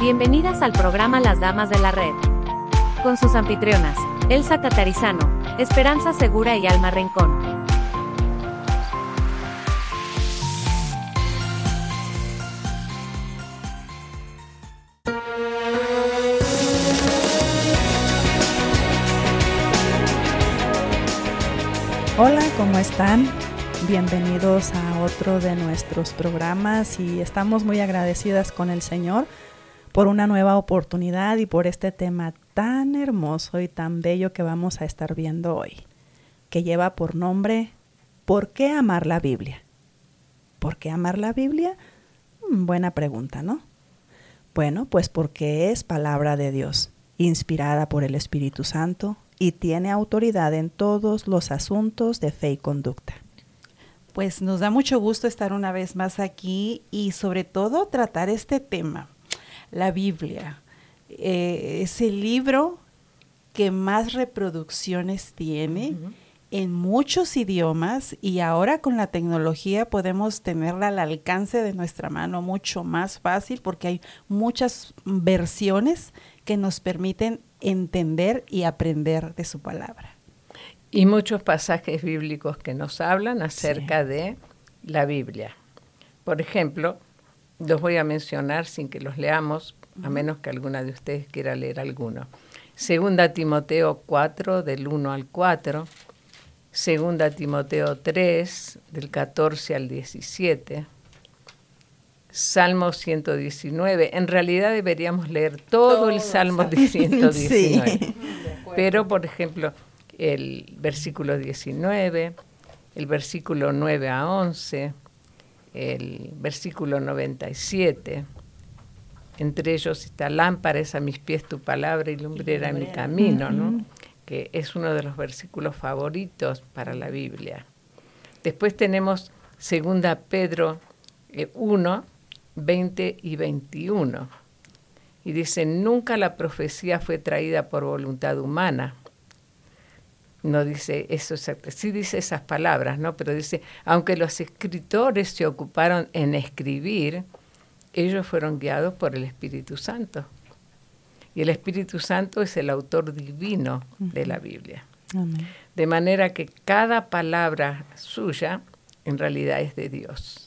Bienvenidas al programa Las Damas de la Red. Con sus anfitrionas, Elsa Catarizano, Esperanza Segura y Alma Rincón. Hola, ¿cómo están? Bienvenidos a otro de nuestros programas y estamos muy agradecidas con el Señor por una nueva oportunidad y por este tema tan hermoso y tan bello que vamos a estar viendo hoy, que lleva por nombre ¿Por qué amar la Biblia? ¿Por qué amar la Biblia? Buena pregunta, ¿no? Bueno, pues porque es palabra de Dios, inspirada por el Espíritu Santo y tiene autoridad en todos los asuntos de fe y conducta. Pues nos da mucho gusto estar una vez más aquí y sobre todo tratar este tema. La Biblia es el libro que más reproducciones tiene en muchos idiomas y ahora con la tecnología podemos tenerla al alcance de nuestra mano mucho más fácil porque hay muchas versiones que nos permiten entender y aprender de su palabra. Y muchos pasajes bíblicos que nos hablan acerca de la Biblia. Por ejemplo, los voy a mencionar sin que los leamos, a menos que alguna de ustedes quiera leer alguno. 2 Timoteo 4, del 1 al 4. 2 Timoteo 3, del 14 al 17. Salmo 119. En realidad deberíamos leer todo el Salmo 119. Sí. Pero, por ejemplo, el versículo 19, el versículo 9 a 11, el versículo 97. Entre ellos está lámpara es a mis pies tu palabra y lumbrera en mi camino, ¿no? Que es uno de los versículos favoritos para la Biblia. Después tenemos 2 Pedro 1, 20 y 21. Y dice, nunca la profecía fue traída por voluntad humana. No dice eso exacto, sí dice esas palabras, ¿no? Pero dice, aunque los escritores se ocuparon en escribir, ellos fueron guiados por el Espíritu Santo. Y el Espíritu Santo es el autor divino de la Biblia. Amén. De manera que cada palabra suya en realidad es de Dios.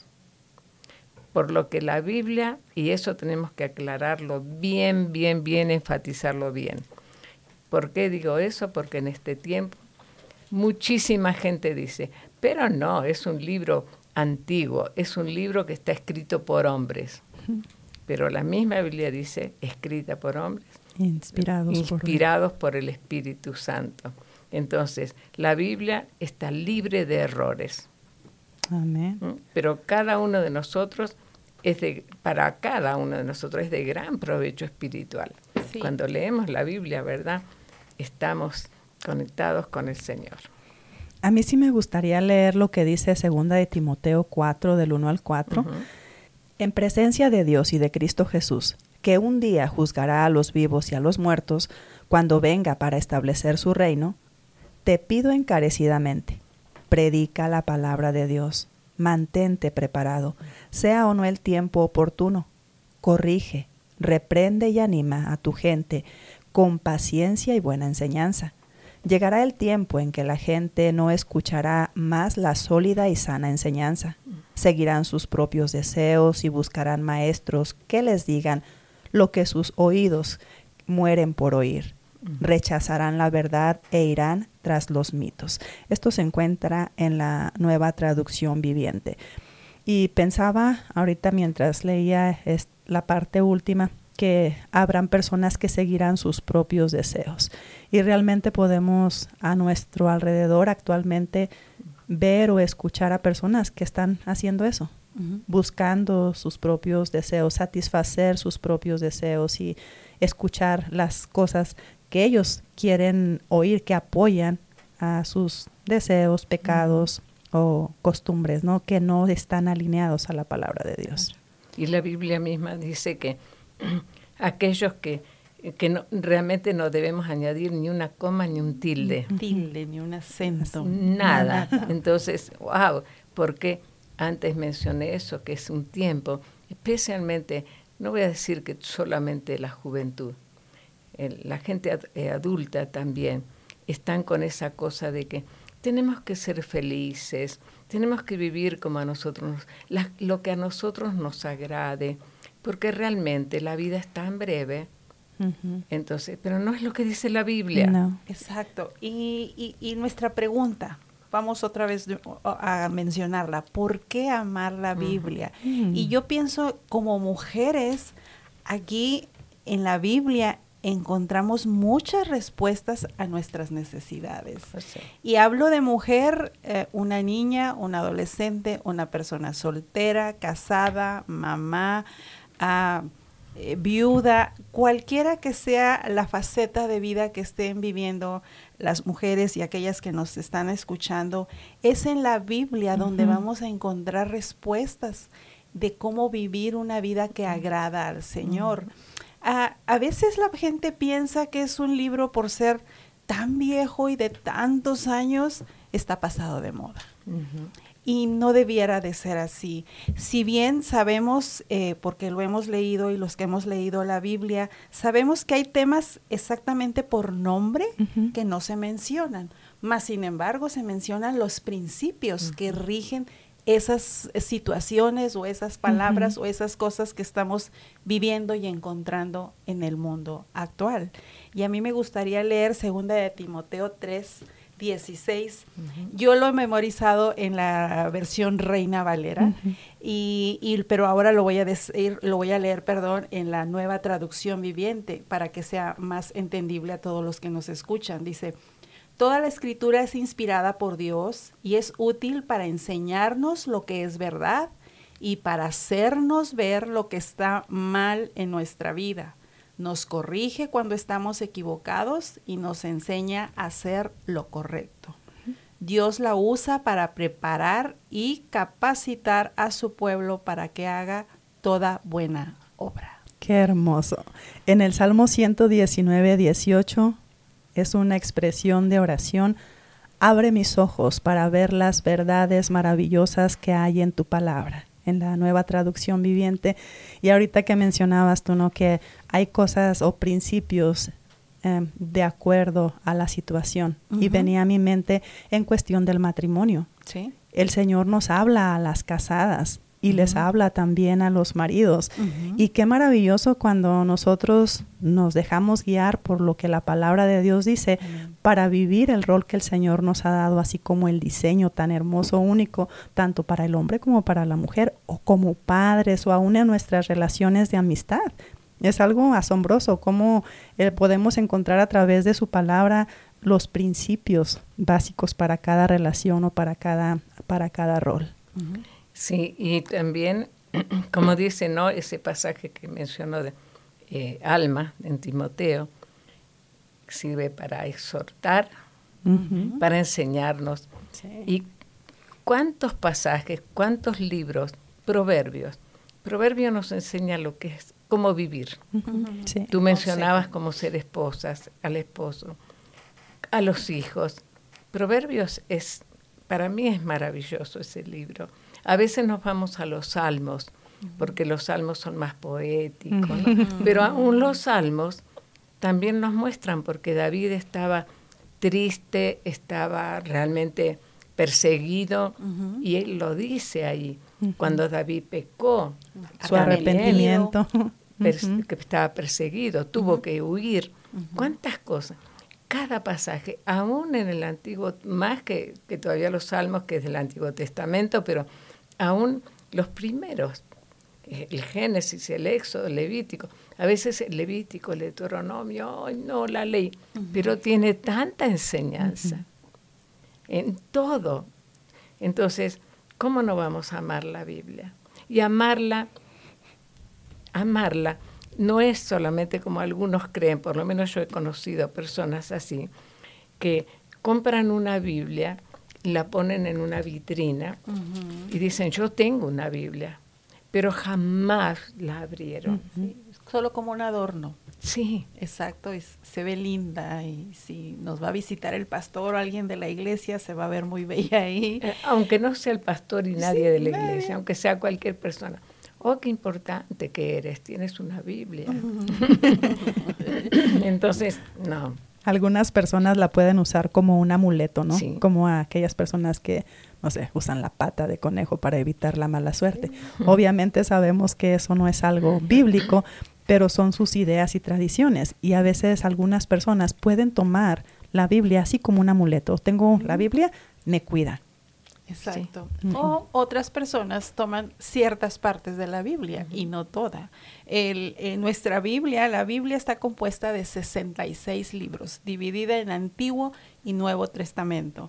Por lo que la Biblia, y eso tenemos que aclararlo bien, enfatizarlo bien. ¿Por qué digo eso? Porque en este tiempo muchísima gente dice, pero no, es un libro antiguo, es un libro que está escrito por hombres. Pero la misma Biblia dice, escrita por hombres, inspirados por el Espíritu Santo. Entonces, la Biblia está libre de errores. Amén. Pero cada uno de nosotros, para cada uno de nosotros es de gran provecho espiritual. Sí. Cuando leemos la Biblia, ¿verdad? Estamos conectados con el Señor. A mí sí me gustaría leer lo que dice 2 de Timoteo 4, del 1 al 4. En presencia de Dios y de Cristo Jesús, que un día juzgará a los vivos y a los muertos, cuando venga para establecer su reino, te pido encarecidamente, predica la palabra de Dios, mantente preparado, sea o no el tiempo oportuno, corrige, reprende y anima a tu gente con paciencia y buena enseñanza. Llegará el tiempo en que la gente no escuchará más la sólida y sana enseñanza. Seguirán sus propios deseos y buscarán maestros que les digan lo que sus oídos mueren por oír. Rechazarán la verdad e irán tras los mitos. Esto se encuentra en la Nueva Traducción Viviente. Y pensaba ahorita mientras leía la parte última, que habrán personas que seguirán sus propios deseos. Y realmente podemos a nuestro alrededor actualmente ver o escuchar a personas que están haciendo eso, buscando sus propios deseos, satisfacer sus propios deseos y escuchar las cosas que ellos quieren oír, que apoyan a sus deseos, pecados o costumbres, ¿no? Que no están alineados a la palabra de Dios. Y la Biblia misma dice que aquellos que no, realmente no debemos añadir ni una coma ni un tilde. Ni un acento. Nada. Entonces, wow, porque antes mencioné eso, que es un tiempo, especialmente no voy a decir que solamente la juventud, la gente adulta también, están con esa cosa de que tenemos que ser felices, tenemos que vivir como a nosotros, lo que a nosotros nos agrade, porque realmente la vida es tan breve. Entonces, pero no es lo que dice la Biblia. No. Exacto. Y nuestra pregunta, vamos otra vez a mencionarla, ¿por qué amar la Biblia? Y yo pienso, como mujeres, aquí en la Biblia encontramos muchas respuestas a nuestras necesidades. Sí. Y hablo de mujer, una niña, un adolescente, una persona soltera, casada, mamá, viuda, cualquiera que sea la faceta de vida que estén viviendo las mujeres y aquellas que nos están escuchando, es en la Biblia donde vamos a encontrar respuestas de cómo vivir una vida que agrada al Señor. A veces la gente piensa que es un libro por ser tan viejo y de tantos años, está pasado de moda. Y no debiera de ser así. Si bien sabemos, porque lo hemos leído y los que hemos leído la Biblia, sabemos que hay temas exactamente por nombre que no se mencionan, mas sin embargo se mencionan los principios que rigen esas situaciones o esas palabras o esas cosas que estamos viviendo y encontrando en el mundo actual. Y a mí me gustaría leer 2 de Timoteo 3:16. Yo lo he memorizado en la versión Reina Valera, pero ahora lo voy a leer, en la Nueva Traducción Viviente para que sea más entendible a todos los que nos escuchan. Dice: toda la Escritura es inspirada por Dios y es útil para enseñarnos lo que es verdad y para hacernos ver lo que está mal en nuestra vida. Nos corrige cuando estamos equivocados y nos enseña a hacer lo correcto. Dios la usa para preparar y capacitar a su pueblo para que haga toda buena obra. Qué hermoso. En el Salmo 119:18 es una expresión de oración. Abre mis ojos para ver las verdades maravillosas que hay en tu palabra, en la Nueva Traducción Viviente. Y ahorita que mencionabas tú, ¿no?, que hay cosas o principios de acuerdo a la situación. Y venía a mi mente en cuestión del matrimonio. ¿Sí? El Señor nos habla a las casadas y les habla también a los maridos. Y qué maravilloso cuando nosotros nos dejamos guiar por lo que la palabra de Dios dice para vivir el rol que el Señor nos ha dado, así como el diseño tan hermoso, único, tanto para el hombre como para la mujer, o como padres, o aún en nuestras relaciones de amistad. Es algo asombroso cómo podemos encontrar a través de su palabra los principios básicos para cada relación o para cada rol. Sí, y también, como dice, ¿no?, ese pasaje que mencionó de Alma en Timoteo, sirve para exhortar, para enseñarnos. Sí. ¿Y cuántos pasajes, cuántos libros? Proverbios nos enseña lo que es, cómo vivir. Sí. Tú mencionabas cómo ser esposas, al esposo, a los hijos. Proverbios para mí es maravilloso ese libro. A veces nos vamos a los salmos, porque los salmos son más poéticos, ¿no? Pero aún los salmos también nos muestran, porque David estaba triste, estaba realmente perseguido, y él lo dice ahí, cuando David pecó, Su arrepentimiento. que estaba perseguido, tuvo que huir. ¿Cuántas cosas? Cada pasaje, aún en el Antiguo, más que todavía los salmos, que es del Antiguo Testamento, pero aún los primeros, el Génesis, el Éxodo, el Levítico, a veces el Levítico, el Deuteronomio, no la ley, pero tiene tanta enseñanza en todo. Entonces, ¿cómo no vamos a amar la Biblia? Y amarla no es solamente como algunos creen, por lo menos yo he conocido personas así, que compran una Biblia, la ponen en una vitrina y dicen, yo tengo una Biblia, pero jamás la abrieron. Sí, solo como un adorno. Sí. Exacto, se ve linda, y si nos va a visitar el pastor o alguien de la iglesia, se va a ver muy bella ahí. Aunque no sea el pastor y nadie de la iglesia, aunque sea cualquier persona. oh, qué importante que eres, tienes una Biblia. Entonces, no. Algunas personas la pueden usar como un amuleto, ¿no? Sí. Como a aquellas personas que, no sé, usan la pata de conejo para evitar la mala suerte. Obviamente sabemos que eso no es algo bíblico, pero son sus ideas y tradiciones. Y a veces algunas personas pueden tomar la Biblia así como un amuleto. Tengo la Biblia, me cuida. Exacto. Sí. O otras personas toman ciertas partes de la Biblia y no toda. Nuestra Biblia, la Biblia está compuesta de 66 libros, dividida en Antiguo y Nuevo Testamento.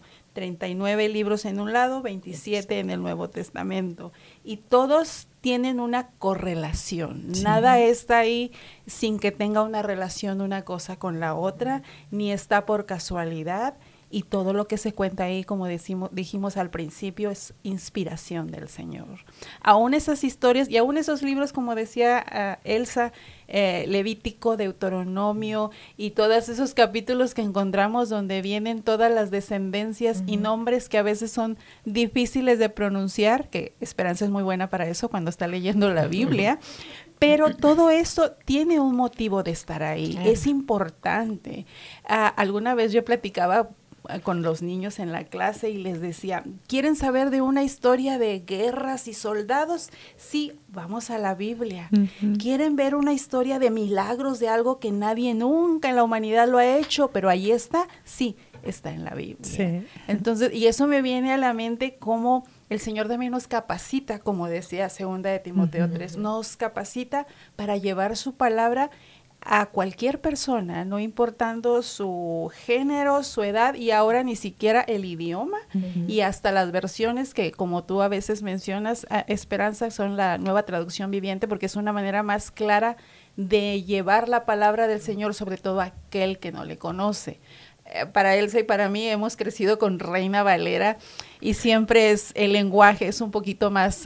39 libros en un lado, 27 en el Nuevo Testamento. Y todos tienen una correlación. Sí. Nada está ahí sin que tenga una relación una cosa con la otra, ni está por casualidad. Y todo lo que se cuenta ahí, como dijimos al principio, es inspiración del Señor. Aún esas historias y aún esos libros, como decía Elsa, Levítico, Deuteronomio y todos esos capítulos que encontramos donde vienen todas las descendencias y nombres que a veces son difíciles de pronunciar, que Esperanza es muy buena para eso cuando está leyendo la Biblia. Pero todo eso tiene un motivo de estar ahí, es importante. Alguna vez yo platicaba con los niños en la clase y les decía, ¿quieren saber de una historia de guerras y soldados? Sí, vamos a la Biblia. ¿Quieren ver una historia de milagros, de algo que nadie nunca en la humanidad lo ha hecho, pero ahí está? Sí, está en la Biblia. Sí. Entonces, y eso me viene a la mente como el Señor también nos capacita, como decía 2 de Timoteo 3, nos capacita para llevar su palabra a cualquier persona, no importando su género, su edad y ahora ni siquiera el idioma y hasta las versiones que, como tú a veces mencionas, Esperanza, son la Nueva Traducción Viviente porque es una manera más clara de llevar la palabra del Señor, sobre todo a aquel que no le conoce. Para Elsa y para mí hemos crecido con Reina Valera y siempre es el lenguaje es un poquito más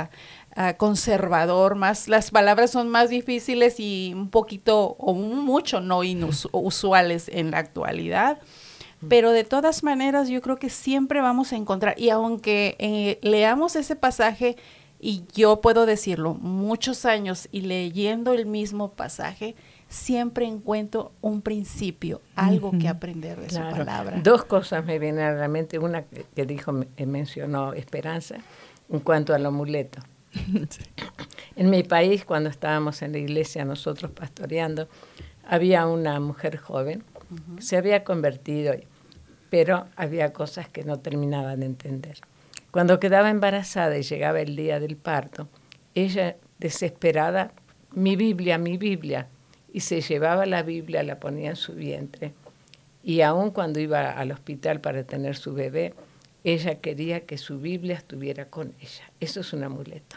conservador, más las palabras son más difíciles y un poquito o mucho no inusuales en la actualidad, pero de todas maneras yo creo que siempre vamos a encontrar, y aunque leamos ese pasaje, y yo puedo decirlo, muchos años y leyendo el mismo pasaje, siempre encuentro un principio, algo que aprender de su palabra. Dos cosas me vienen a la mente, una que mencionó Esperanza, en cuanto al amuleto. Sí. En mi país, cuando estábamos en la iglesia, nosotros pastoreando, había una mujer joven que se había convertido, pero había cosas que no terminaba de entender. Cuando quedaba embarazada y llegaba el día del parto, ella, desesperada, mi Biblia, y se llevaba la Biblia, la ponía en su vientre. Y aun cuando iba al hospital para tener su bebé, ella quería que su Biblia estuviera con ella. Eso es un amuleto.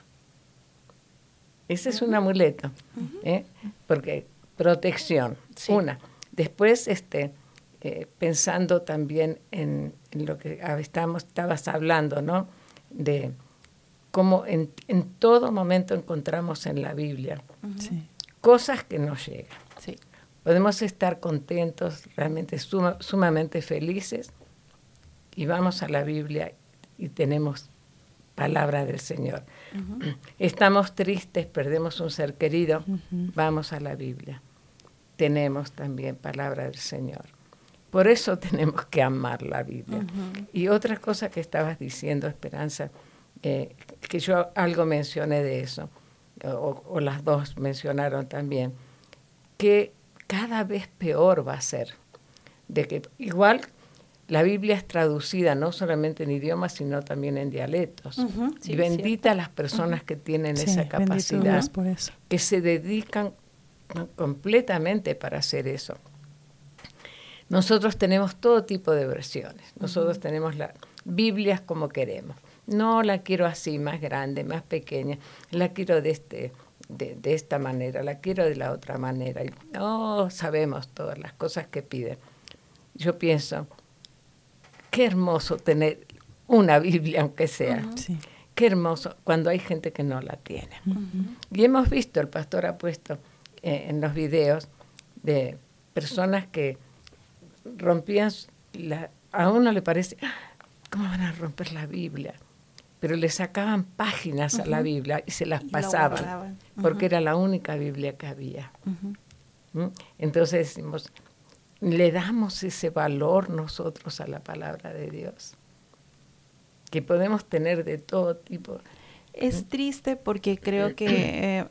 Ese es un amuleto, porque protección, sí. Una. Después, pensando también en lo que estabas hablando, ¿no? De cómo en todo momento encontramos en la Biblia cosas que nos llegan. Sí. Podemos estar contentos, realmente sumamente felices, y vamos a la Biblia y tenemos palabra del Señor. Estamos tristes, perdemos un ser querido, vamos a la Biblia. Tenemos también palabra del Señor. Por eso tenemos que amar la Biblia. Y otra cosa que estabas diciendo, Esperanza, que yo algo mencioné de eso, o las dos mencionaron también, que cada vez peor va a ser. De que igual la Biblia es traducida no solamente en idiomas, sino también en dialectos. Sí, y bendita las personas que tienen esa capacidad, por eso. Que se dedican completamente para hacer eso. Nosotros tenemos todo tipo de versiones. Nosotros tenemos las Biblias como queremos. No la quiero así, más grande, más pequeña. La quiero de esta manera, la quiero de la otra manera. Y no sabemos todas las cosas que piden. Yo pienso, qué hermoso tener una Biblia, aunque sea. Sí. Qué hermoso cuando hay gente que no la tiene. Y hemos visto, el pastor ha puesto en los videos de personas que rompían, a uno le parece, ¿cómo van a romper la Biblia? pero le sacaban páginas a la Biblia y se las pasaban, porque era la única Biblia que había. Entonces decimos, le damos ese valor nosotros a la palabra de Dios, que podemos tener de todo tipo. Es triste porque creo que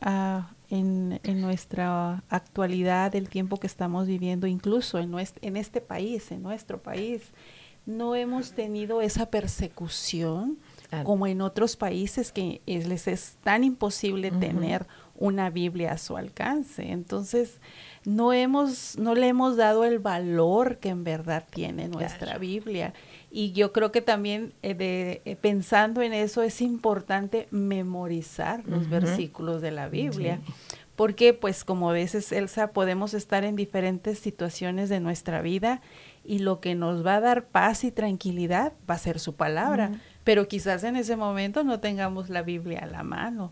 en nuestra actualidad, el tiempo que estamos viviendo, incluso en este país, en nuestro país, no hemos tenido esa persecución como en otros países que les es tan imposible tener una Biblia a su alcance. Entonces, no le hemos dado el valor que en verdad tiene nuestra Biblia. Y yo creo que también pensando en eso es importante memorizar los versículos de la Biblia. Sí. Porque, pues, como dices, Elsa, podemos estar en diferentes situaciones de nuestra vida y lo que nos va a dar paz y tranquilidad va a ser su palabra. Pero quizás en ese momento no tengamos la Biblia a la mano.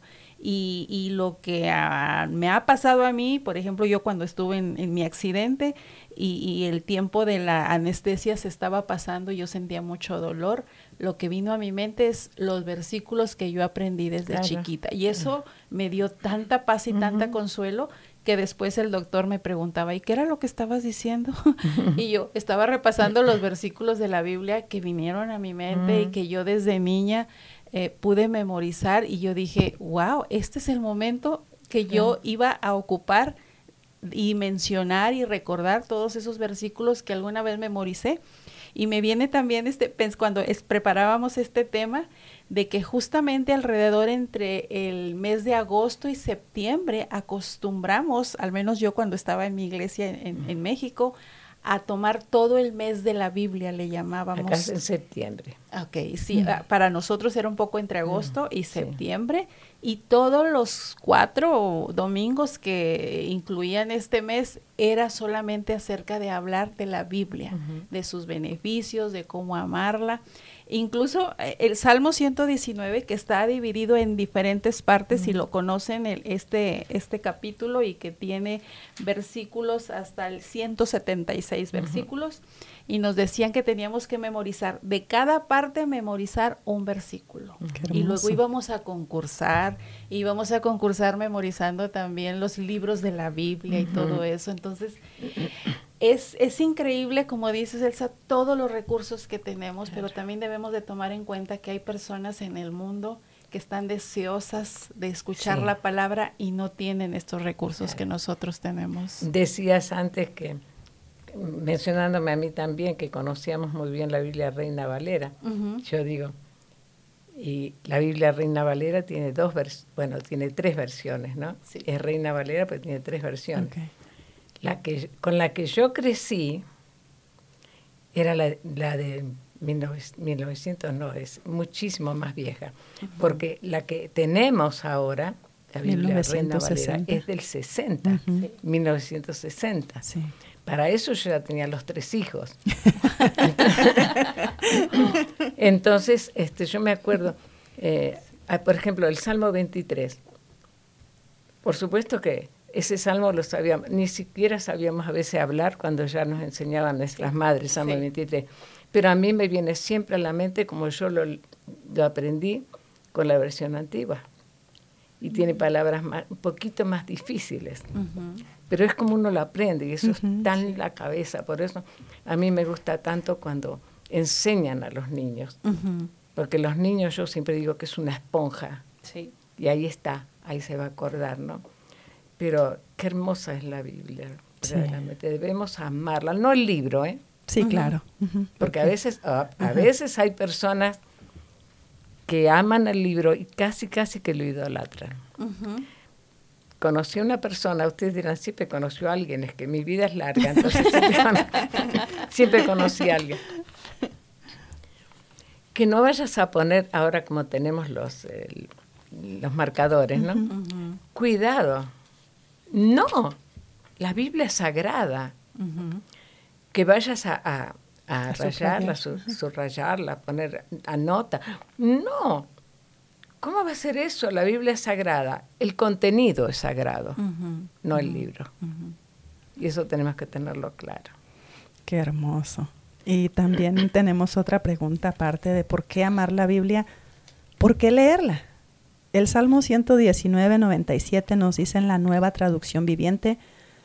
Y lo que me ha pasado a mí, por ejemplo, yo cuando estuve en mi accidente y el tiempo de la anestesia se estaba pasando, yo sentía mucho dolor, lo que vino a mi mente es los versículos que yo aprendí desde chiquita. Y eso me dio tanta paz y tanta consuelo que después el doctor me preguntaba, ¿y qué era lo que estabas diciendo? Y yo estaba repasando los versículos de la Biblia que vinieron a mi mente y que yo desde niña pude memorizar, y yo dije, wow, este es el momento que yo iba a ocupar y mencionar y recordar todos esos versículos que alguna vez memoricé. Y me viene también cuando preparábamos este tema, de que justamente alrededor entre el mes de agosto y septiembre acostumbramos, al menos yo cuando estaba en mi iglesia en México, a tomar todo el mes de la Biblia, le llamábamos. Acá es en septiembre. Ok, sí, para nosotros era un poco entre agosto y septiembre, y todos los 4 domingos que incluían este mes era solamente acerca de hablar de la Biblia, de sus beneficios, de cómo amarla. Incluso el Salmo 119, que está dividido en diferentes partes, si lo conocen, este capítulo, y que tiene versículos hasta el 176 versículos, y nos decían que teníamos que memorizar, de cada parte memorizar un versículo. Y luego íbamos a concursar memorizando también los libros de la Biblia y todo eso. Entonces, es increíble, como dices, Elsa, todos los recursos que tenemos, pero también debemos de tomar en cuenta que hay personas en el mundo que están deseosas de escuchar la palabra y no tienen estos recursos que nosotros tenemos. Decías antes que, mencionándome a mí también, que conocíamos muy bien la Biblia Reina Valera. Yo digo, y la Biblia Reina Valera tiene tiene 3 versiones, ¿no? Sí. Es Reina Valera, pero tiene 3 versiones. Okay. Con la que yo crecí era la de 1900, no, es muchísimo más vieja, porque la que tenemos ahora, la Biblia Reina Valera, es del 60, 1960. Sí. Para eso yo ya tenía los 3 hijos. Entonces, yo me acuerdo, por ejemplo, el Salmo 23. Por supuesto que ese salmo lo sabíamos, ni siquiera sabíamos a veces hablar cuando ya nos enseñaban nuestras madres, Salmo 23. Pero a mí me viene siempre a la mente como yo lo aprendí con la versión antigua. Y tiene palabras un poquito más difíciles. Pero es como uno lo aprende y eso está en la cabeza. Por eso a mí me gusta tanto cuando enseñan a los niños. Porque los niños, yo siempre digo que es una esponja. Sí. Y ahí está, ahí se va a acordar, ¿no? Pero qué hermosa es la Biblia. Sí. Realmente debemos amarla. No el libro, ¿eh? Sí, claro. Porque a veces hay personas que aman el libro y casi que lo idolatran. Conocí a una persona, ustedes dirán, siempre conoció a alguien, es que mi vida es larga, entonces siempre conocí a alguien. Que no vayas a poner, ahora como tenemos los marcadores, ¿no? Cuidado. No, la Biblia es sagrada. Que vayas a rayarla, subrayarla, poner a nota. No. ¿Cómo va a ser eso? La Biblia es sagrada. El contenido es sagrado, no el libro. Y eso tenemos que tenerlo claro. Qué hermoso. Y también tenemos otra pregunta aparte de por qué amar la Biblia. ¿por qué leerla? El Salmo 119, 97 nos dice en la Nueva Traducción Viviente: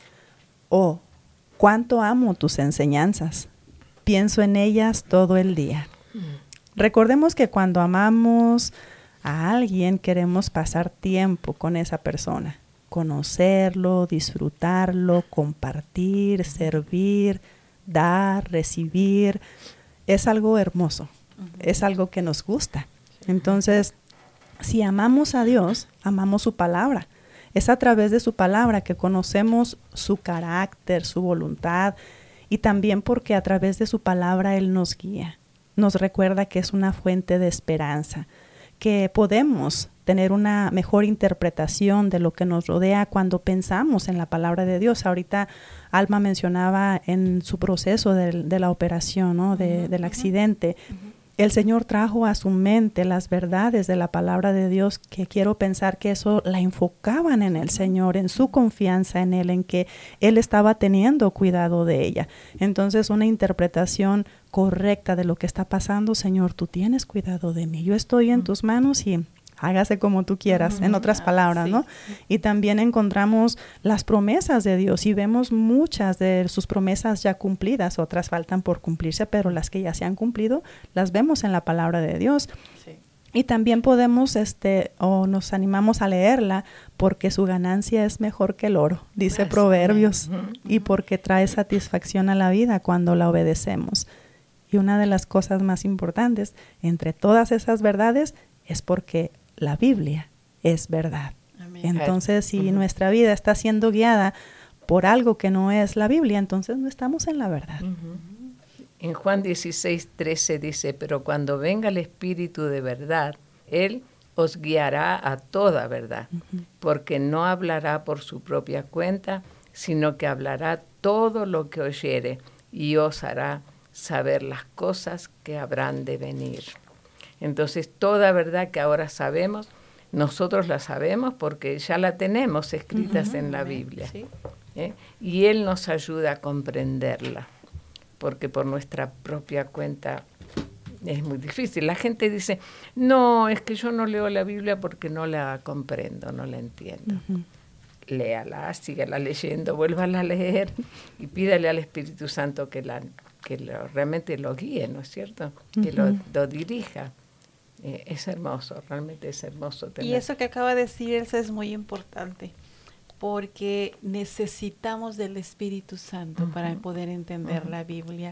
oh, cuánto amo tus enseñanzas, pienso en ellas todo el día. Recordemos que cuando amamos a alguien queremos pasar tiempo con esa persona, conocerlo, disfrutarlo, compartir, servir, dar, recibir. Es algo hermoso, es algo que nos gusta. Entonces, si amamos a Dios, amamos su palabra. Es a través de su palabra que conocemos su carácter, su voluntad, y también porque a través de su palabra Él nos guía. Nos recuerda que es una fuente de esperanza, que podemos tener una mejor interpretación de lo que nos rodea cuando pensamos en la palabra de Dios. Ahorita Alma mencionaba en su proceso de la operación, ¿no? Del accidente. El Señor trajo a su mente las verdades de la palabra de Dios, que quiero pensar que eso la enfocaban en el Señor, en su confianza en Él, en que Él estaba teniendo cuidado de ella. Entonces, una interpretación correcta de lo que está pasando: Señor, tú tienes cuidado de mí, yo estoy en tus manos y hágase como tú quieras, en otras palabras, ¿no? Y también encontramos las promesas de Dios y vemos muchas de sus promesas ya cumplidas, otras faltan por cumplirse, pero las que ya se han cumplido las vemos en la palabra de Dios. Sí. Y también podemos, o nos animamos a leerla porque su ganancia es mejor que el oro, dice Proverbios, y porque trae satisfacción a la vida cuando la obedecemos. Y una de las cosas más importantes entre todas esas verdades es porque la Biblia es verdad. Amén. Entonces, si nuestra vida está siendo guiada por algo que no es la Biblia, entonces no estamos en la verdad. En Juan 16:13 dice: pero cuando venga el Espíritu de verdad, Él os guiará a toda verdad, porque no hablará por su propia cuenta, sino que hablará todo lo que oyere y os hará saber las cosas que habrán de venir. Entonces, toda verdad que ahora sabemos, nosotros la sabemos porque ya la tenemos escritas en la Biblia. Sí. Y Él nos ayuda a comprenderla, porque por nuestra propia cuenta es muy difícil. La gente dice: no, es que yo no leo la Biblia porque no la comprendo, no la entiendo. Léala, sígala leyendo, vuélvala a leer y pídale al Espíritu Santo que realmente lo guíe, ¿no es cierto? Que lo dirija. Es hermoso, realmente es hermoso tener. Y eso que acaba de decir Elsa es muy importante, porque necesitamos del Espíritu Santo para poder entender la Biblia.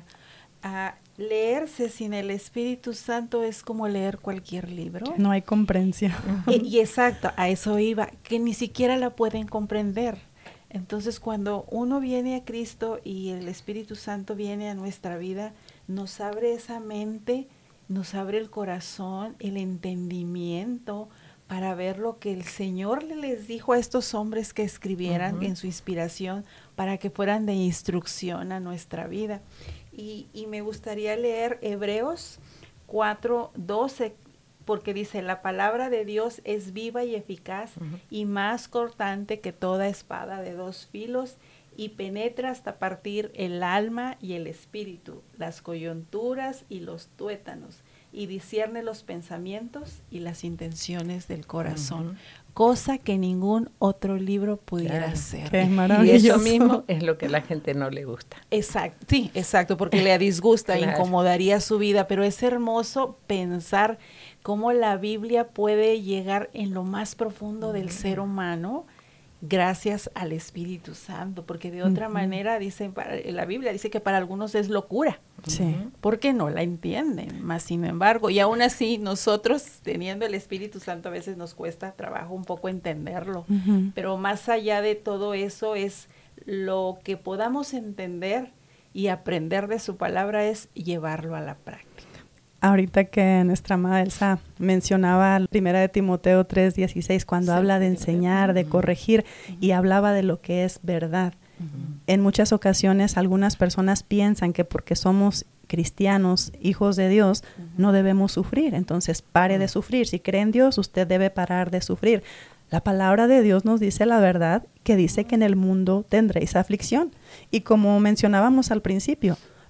Leerse sin el Espíritu Santo es como leer cualquier libro. No hay comprensión. Y exacto, a eso iba, que ni siquiera la pueden comprender. Entonces, cuando uno viene a Cristo y el Espíritu Santo viene a nuestra vida, nos abre esa mente, nos abre el corazón, el entendimiento para ver lo que el Señor les dijo a estos hombres que escribieran en su inspiración para que fueran de instrucción a nuestra vida. Y me gustaría leer Hebreos 4:12, porque dice: la palabra de Dios es viva y eficaz y más cortante que toda espada de dos filos, y penetra hasta partir el alma y el espíritu, las coyunturas y los tuétanos, y discierne los pensamientos y las intenciones del corazón, cosa que ningún otro libro pudiera hacer. Qué maravilloso. Y eso mismo es lo que a la gente no le gusta. Exacto, sí, exacto, porque le disgusta, incomodaría su vida, pero es hermoso pensar cómo la Biblia puede llegar en lo más profundo del ser humano, gracias al Espíritu Santo, porque de otra manera la Biblia dice que para algunos es locura, porque no la entienden, más sin embargo, y aún así nosotros teniendo el Espíritu Santo a veces nos cuesta trabajo un poco entenderlo, pero más allá de todo eso es lo que podamos entender y aprender de su palabra es llevarlo a la práctica. Ahorita que nuestra amada Elsa mencionaba 1 Timoteo 3:16, cuando habla de enseñar, de corregir, y hablaba de lo que es verdad. En muchas ocasiones algunas personas piensan que porque somos cristianos, hijos de Dios, no debemos sufrir. Entonces, pare de sufrir. Si cree en Dios, usted debe parar de sufrir. La palabra de Dios nos dice la verdad, que dice que en el mundo tendréis aflicción. Y como mencionábamos al principio,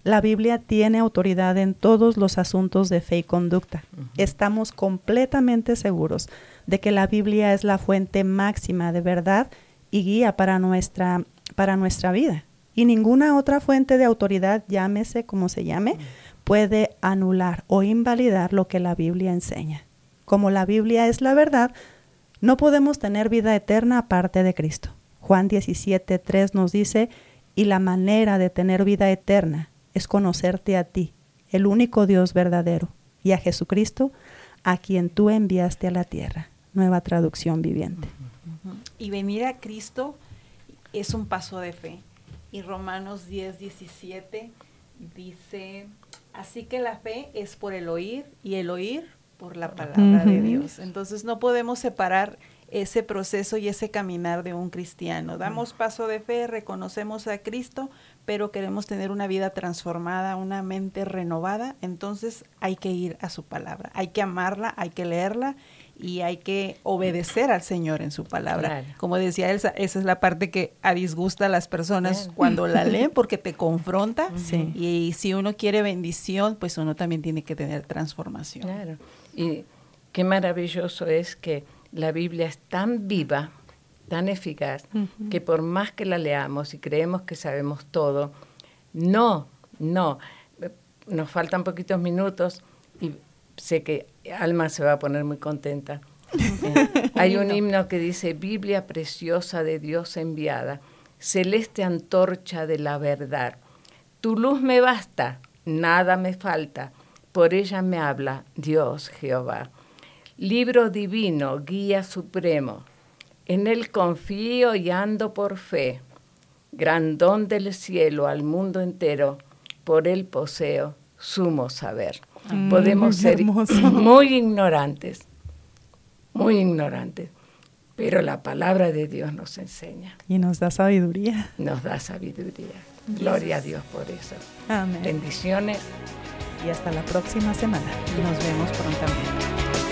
La Biblia tiene autoridad en todos los asuntos de fe y conducta. Estamos completamente seguros de que la Biblia es la fuente máxima de verdad y guía para nuestra vida. Y ninguna otra fuente de autoridad, llámese como se llame, puede anular o invalidar lo que la Biblia enseña. Como la Biblia es la verdad, no podemos tener vida eterna aparte de Cristo. Juan 17:3 nos dice, y la manera de tener vida eterna es conocerte a ti, el único Dios verdadero, y a Jesucristo, a quien tú enviaste a la tierra. Nueva traducción viviente. Y venir a Cristo es un paso de fe. Y Romanos 10:17 dice, así que la fe es por el oír y el oír por la palabra de Dios. Entonces no podemos separar ese proceso y ese caminar de un cristiano. Damos paso de fe, reconocemos a Cristo, pero queremos tener una vida transformada, una mente renovada, entonces hay que ir a su palabra, hay que amarla, hay que leerla y hay que obedecer al Señor en su palabra. Claro. Como decía Elsa, esa es la parte que disgusta a las personas cuando la leen porque te confronta. Sí. Y si uno quiere bendición, pues uno también tiene que tener transformación. Claro. Y qué maravilloso es que la Biblia es tan viva, tan eficaz, que por más que la leamos y creemos que sabemos todo, no, nos faltan poquitos minutos y sé que Alma se va a poner muy contenta. Hay un himno que dice, Biblia preciosa de Dios enviada, celeste antorcha de la verdad, tu luz me basta, nada me falta, por ella me habla Dios Jehová. Libro divino, guía supremo, en él confío y ando por fe, gran don del cielo al mundo entero, por él poseo sumo saber. Podemos ser muy ignorantes, pero la palabra de Dios nos enseña. Y nos da sabiduría. Nos da sabiduría. Gloria a Dios por eso. Amén. Bendiciones. Y hasta la próxima semana. Y nos vemos prontamente.